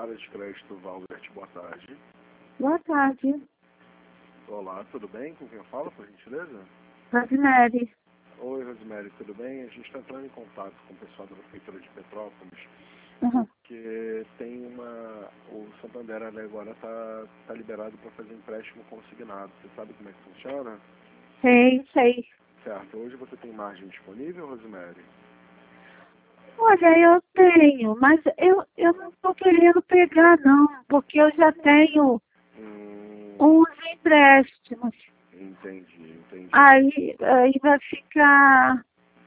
área de crédito Valverde, boa tarde. Boa tarde, Olá, tudo bem? Com quem eu falo, por gentileza? Rosemary. Oi, Rosemary, tudo bem? A gente está entrando em contato com o pessoal da Prefeitura de Petrópolis, Uhum. porque tem o Santander agora tá liberado para fazer empréstimo consignado. Você sabe como é que funciona? Sei. Certo. Hoje você tem margem disponível, Rosemary? Olha, eu tenho, mas eu não estou querendo pegar, não, porque eu já tenho uns empréstimos. Entendi. Aí vai ficar.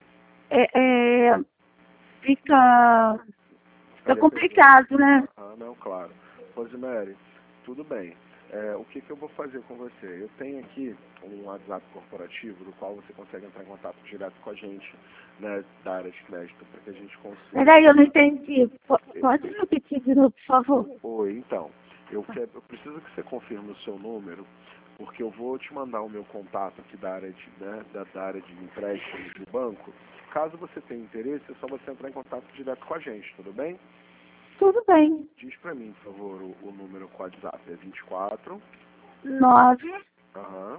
Fica complicado, né? Ah, não, claro. Rosemary, tudo bem. O que eu vou fazer com você? Eu tenho aqui um WhatsApp corporativo do qual você consegue entrar em contato direto com a gente, né, da área de crédito, para que a gente consiga... Peraí, eu não entendi. Pode repetir de novo, por favor? Oi, então, eu preciso que você confirme o seu número, porque eu vou te mandar o meu contato aqui da área da área de empréstimos do banco. Caso você tenha interesse, é só você entrar em contato direto com a gente, tudo bem? Tudo bem. Diz pra mim, por favor, o número com o WhatsApp. É 24. 9 Aham.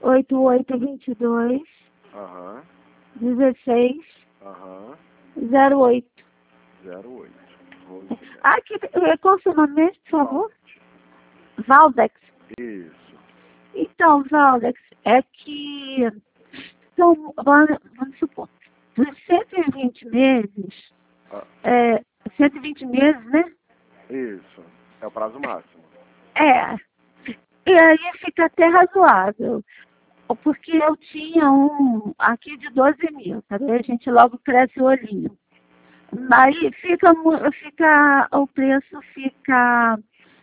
8822 Aham. 16 Aham. 08. 08. Qual o seu nome mesmo, por favor? Valdex. Isso. Então, Valdex, é que vamos supor, dos 120 meses, Ah, 120 meses, né? isso. É o prazo máximo. É. E aí fica até razoável. Porque eu tinha um aqui de 12 mil, sabe? A gente logo cresce o olhinho. Aí o preço fica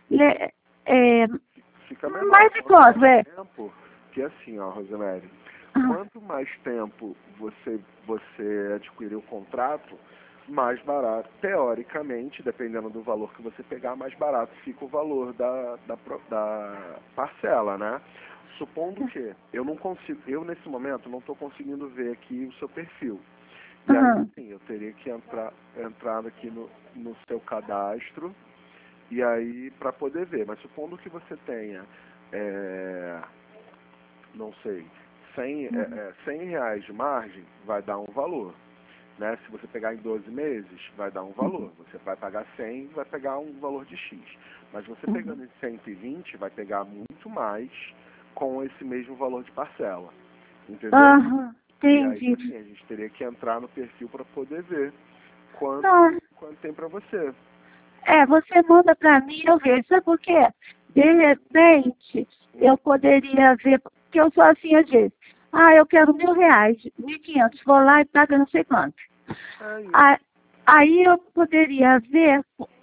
Fica menor. mais de quanto, Tempo, que assim, ó, Rosemary, Ah. quanto mais tempo você adquirir o contrato, mais barato, teoricamente, dependendo do valor que você pegar, mais barato fica o valor da parcela, né? Supondo que eu nesse momento não estou conseguindo ver aqui o seu perfil. E aí sim, eu teria que entrar aqui no seu cadastro e aí para poder ver. Mas supondo que você tenha, não sei, 100 reais de margem, vai dar um valor. Né? Se você pegar em 12 meses, vai dar um valor. Você vai pagar 100, vai pegar um valor de X. Mas você pegando em 120, vai pegar muito mais com esse mesmo valor de parcela. Entendeu? Entendi. E aí, assim, a gente teria que entrar no perfil para poder ver quanto tem para você. Você manda para mim, eu vejo. Sabe por quê? De repente, eu poderia ver, porque eu sou assim às vezes. Eu quero R$1.000, 1.500, vou lá e pago não sei quanto. Aí eu poderia ver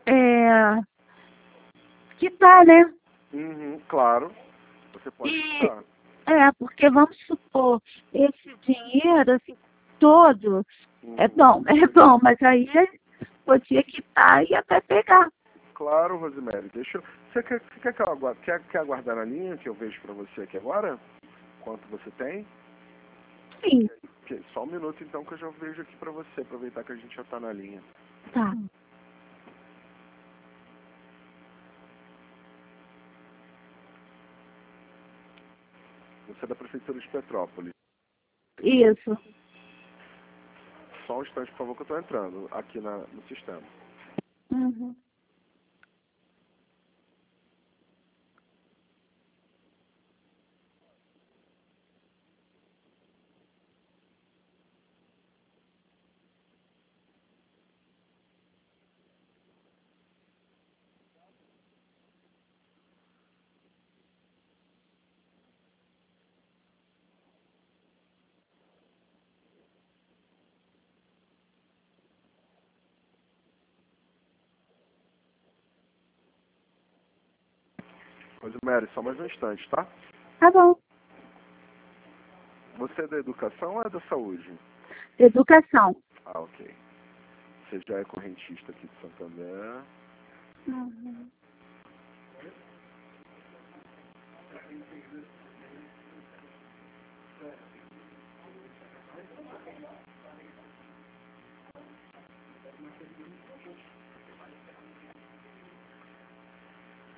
que tá, né? Claro, você pode ficar. Porque vamos supor, esse dinheiro, assim, todo, é bom, mas aí podia quitar e até pegar. Claro, Rosemary, Você quer aguardar na linha que eu vejo para você aqui agora? Quanto você tem? Sim. Ok, só um minuto então que eu já vejo aqui para você, aproveitar que a gente já está na linha. Tá. Você é da Prefeitura de Petrópolis. Isso. Só um instante, por favor, que eu estou entrando aqui no sistema. Rosemary, só mais um instante, tá? Tá bom. Você é da educação ou é da saúde? Educação. Ok. Você já é correntista aqui de Santander.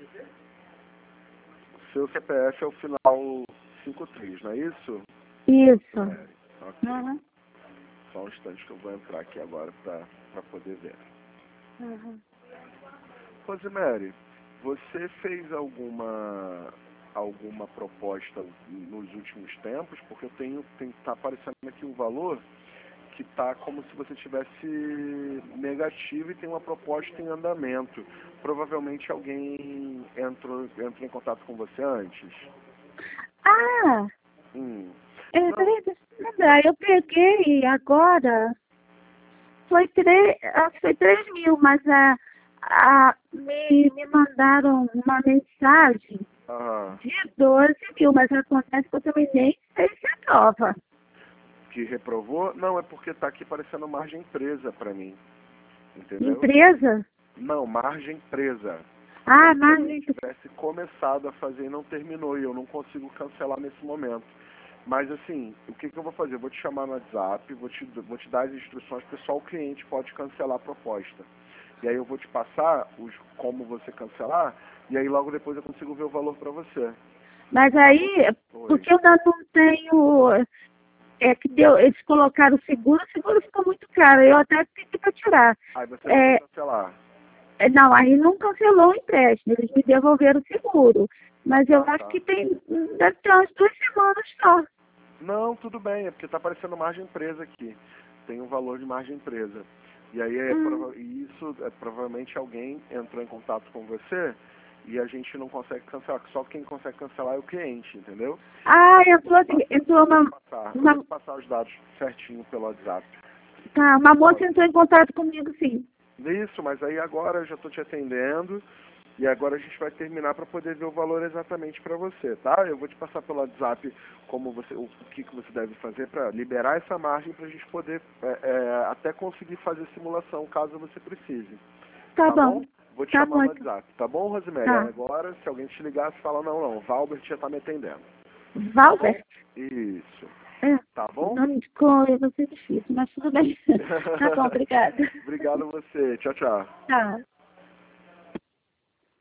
Seu CPF é o final 53, não é isso? Isso. Ok. Uhum. Só um instante que eu vou entrar aqui agora para poder ver. Uhum. Rosemary, você fez alguma proposta nos últimos tempos? Porque tá aparecendo aqui um valor que tá como se você tivesse negativo e tem uma proposta em andamento. Provavelmente alguém entrou em contato com você antes. Ah, Hum. peraí, deixa eu lembrar. Eu peguei agora, acho que foi 3 mil, mas me mandaram uma mensagem Ah, de 12 mil, mas acontece que eu também nem sei se é nova. que reprovou? Não, é porque tá aqui parecendo margem presa para mim. Entendeu? Empresa? Não, margem presa. Ah, Como se alguém margem. tivesse começado a fazer e não terminou, e eu não consigo cancelar nesse momento. Mas assim, o que eu vou fazer? Eu vou te chamar no WhatsApp, vou te dar as instruções, porque só o cliente pode cancelar a proposta. E aí eu vou te passar como você cancelar, e aí logo depois eu consigo ver o valor para você. Mas aí, Oi. porque eu ainda não tenho. Eles colocaram o seguro ficou muito caro. Eu até pedi para tirar. Aí você não vai cancelar. Não, aí não cancelou o empréstimo, eles me devolveram o seguro. Mas eu acho Tá. que deve ter umas 2 semanas só. Não, tudo bem, é porque está aparecendo margem presa aqui. Tem um valor de margem presa. E aí isso provavelmente alguém entrou em contato com você e a gente não consegue cancelar. Só quem consegue cancelar é o cliente, entendeu? Ah, entrou Eu vou te passar os dados certinho pelo WhatsApp. tá, uma moça entrou em contato comigo, sim. Isso, mas aí agora eu já estou te atendendo e agora a gente vai terminar para poder ver o valor exatamente para você, tá? Eu vou te passar pelo WhatsApp o que você deve fazer para liberar essa margem para a gente poder até conseguir fazer simulação caso você precise. Tá bom. Vou te Tá chamar bom, no então. WhatsApp, tá bom, Rosemary? Tá. Aí agora, se alguém te ligar, você fala, não, o Valbert já está me atendendo. Valber? Isso. É, Tá bom? nome de cor vai ser difícil, mas tudo bem. Tá bom, obrigada. Obrigado a você. Tchau, tchau. Tá.